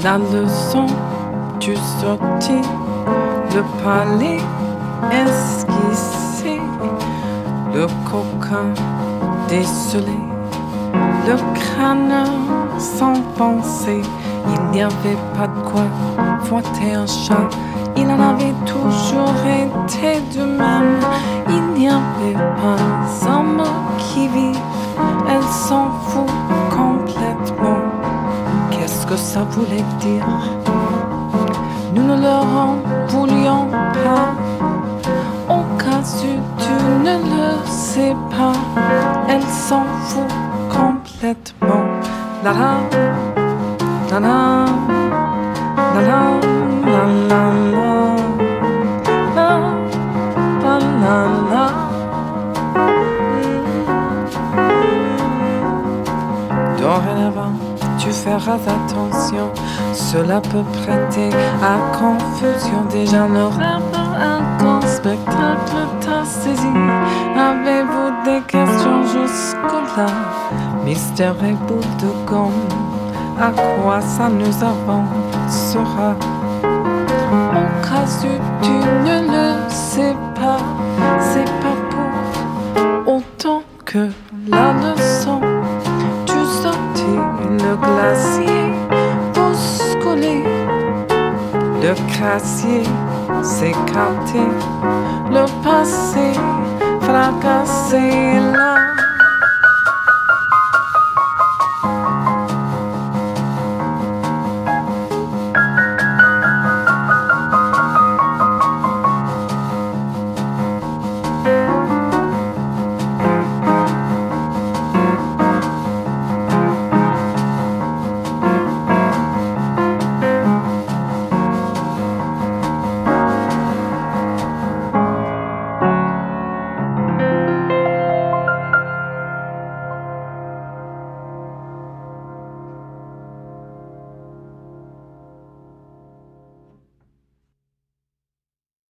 La leçon du sorti, le palais esquissé, le coquin décelé, le crâne sans pensée. Il n'y avait pas de quoi fouetter un chat, il en avait toujours été de même. Il n'y avait pas un mot qui vive, elle s'en fout complètement. Qu'est-ce que ça voulait dire? Nous ne leur en voulions pas. Au cas où tu ne le sais pas, elle s'en fout complètement. La la la la la la la la la la la la. Dorénavant, tu feras attention, cela peut prêter à confusion. Déjà le rêve, un grand spectacle t'a saisi. Avez-vous des questions jusque-là? Mystère et boule de gomme, à quoi ça nous avancera? Au cas où tu ne le sais pas, c'est pas pour autant que la leçon du sorti, le glacier bousculé, le crassier s'écarté, le passé fracassé là.